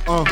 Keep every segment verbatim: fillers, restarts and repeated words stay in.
Uh.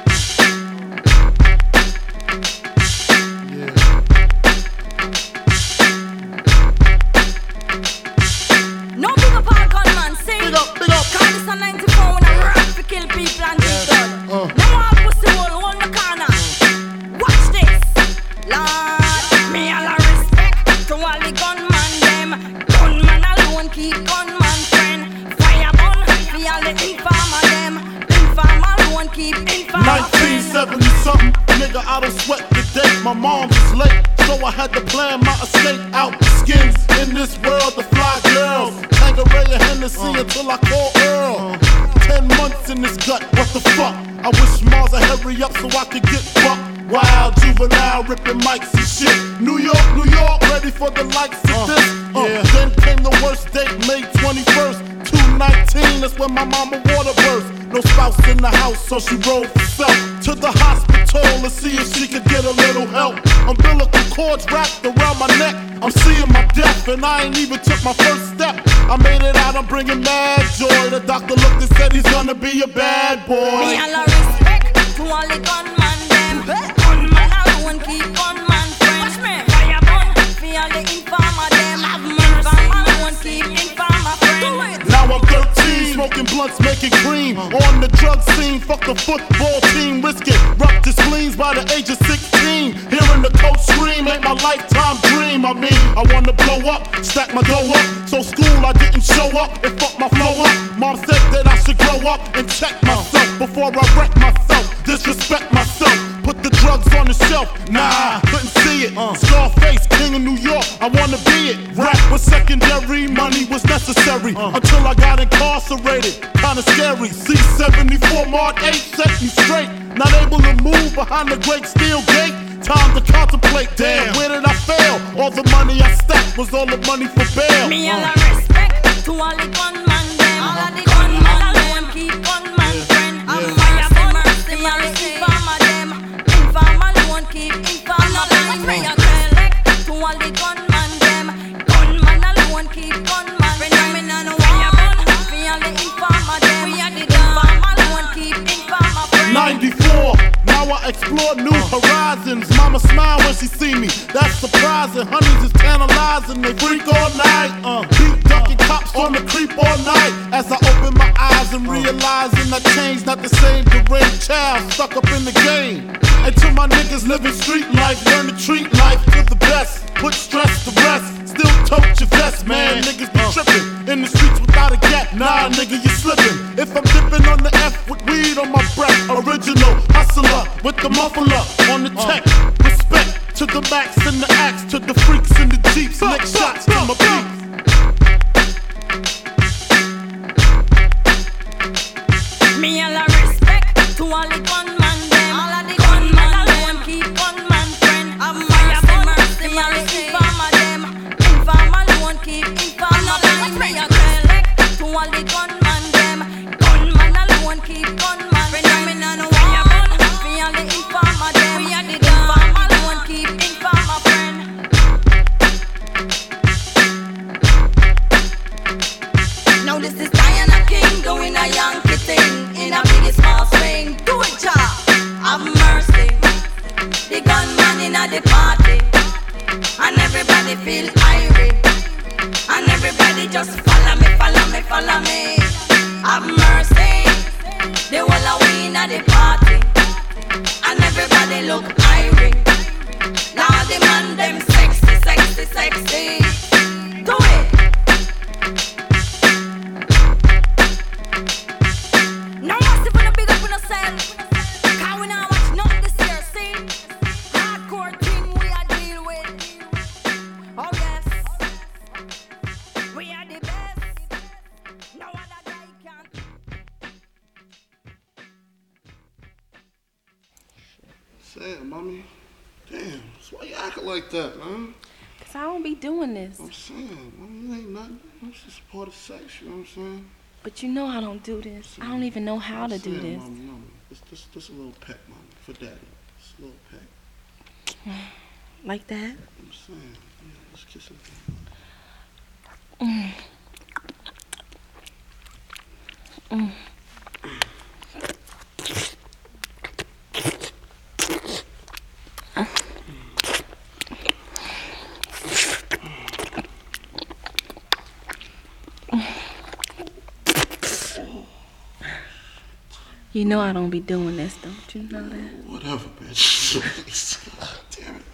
nineteen seventy something, nigga, I don't sweat the day. My mom was late, so I had to plan my escape out. Skins in this world, the fly girls. Tangeray and Hennessy uh, until I call Earl. Uh, Ten months in this gut, what the fuck? I wish Mars would hurry up so I could get fucked. Wild juvenile ripping mics and shit. New York, New York, ready for the likes of uh, this. Uh, yeah. Then came the worst date, May twenty-first, two nineteen. That's when my mama water burst. No spouse in the house, so she rolled herself to the hospital to see if she could get a little help. Umbilical cords wrapped around my neck. I'm seeing my death, and I ain't even took my first step. I made it out, I'm bringing mad joy. The doctor looked and said he's gonna be a bad boy. Me all a respect to all the gunman them. Gunman alone keep gunman friends. Fire burn for all the informer them. Informer alone keep informer friends. Now I'm thirteen, smoking blunts, making cream. On the drug scene, fuck the football team. Risk it, rupture spleens by the age of sixteen. Hearing the coach scream ain't my lifetime dream. I mean, I wanna blow up, stack my dough up. So school I didn't show up and fuck my flow up. Mom said that I should grow up and check myself before I wreck myself, disrespect myself. Put the drugs on the shelf, nah, couldn't see it. uh. Scarface, king of New York, I wanna be it. Rap was secondary, money was necessary uh. Until I got incarcerated, kinda scary. C seventy-four Mark eight set me straight. Not able to move behind the great steel gate. Time to contemplate, damn, where did I fail? All the money I stacked was all the money for bail. Me all a respect to all the gunman them. All of the gunman alone keep gunman friend. I'm fire burn mercy, all the informer them. Informer alone keep informer friend. Me a respect to all the gunman them. Gunman alone keep gunman friend. Me nah no fire burn for all the informer them. We are the informer alone keep informer friend. ninety-four. Now I explore new horizons. Mama smile when she see me, that's surprising. Honeys is tantalizing, they freak all night. uh, Beat ducking cops on the creep all night. As I open my eyes and realizing I changed, not the same deranged child stuck up in the game. And to my niggas living street life, learn to treat life to the best. Put stress to rest, still tote your vest, man. Niggas be tripping in the streets without a gap. Nah, nigga, you slipping. If I'm dipping on the F with weed on my breath. Original hustler with the muffler on the tech. Respect to the max and the axe, to the freaks in the jeeps. Lick shots to my beats. Me all a respect to all the gunman them. All of the gunman alone keep gunman friend. I'm fire burn mercy, all the informer them. Informer alone keep informer friend. Me a respect to all the gunman them. Gunman alone keep gunman friend. Me nah no fire burn for all the informer them. We are the informer alone keep informer friend. Now this is Diana King doing a Yankee thing. In a big small swing, do it, child. Have mercy. The gunman in a the party, and everybody feel irate, and everybody just follow me, follow me, follow me. Have mercy. The whole of we in a the party, and everybody look irate. Now the man them sexy, sexy, sexy. Do it. Now what's if we no big up on ourselves? Cause we not watch nothing this year, see? Hardcore thing we are deal with. Oh yes, we are the best. No other guy can. Sam, mommy. Damn, so why you acting like that, man? Cause I don't be doing this. I'm saying, mommy, it ain't nothing. It's just part of sex, you know what I'm saying? But you know I don't do this. I don't even know how to do this. Mommy, mommy, just, just, just a little peck, mommy, for daddy. Just a little peck. Like that? I'm saying, yeah, let's kiss it. Mm. Mm. You know I don't be doing this, don't you know that? Whatever, bitch. Damn it.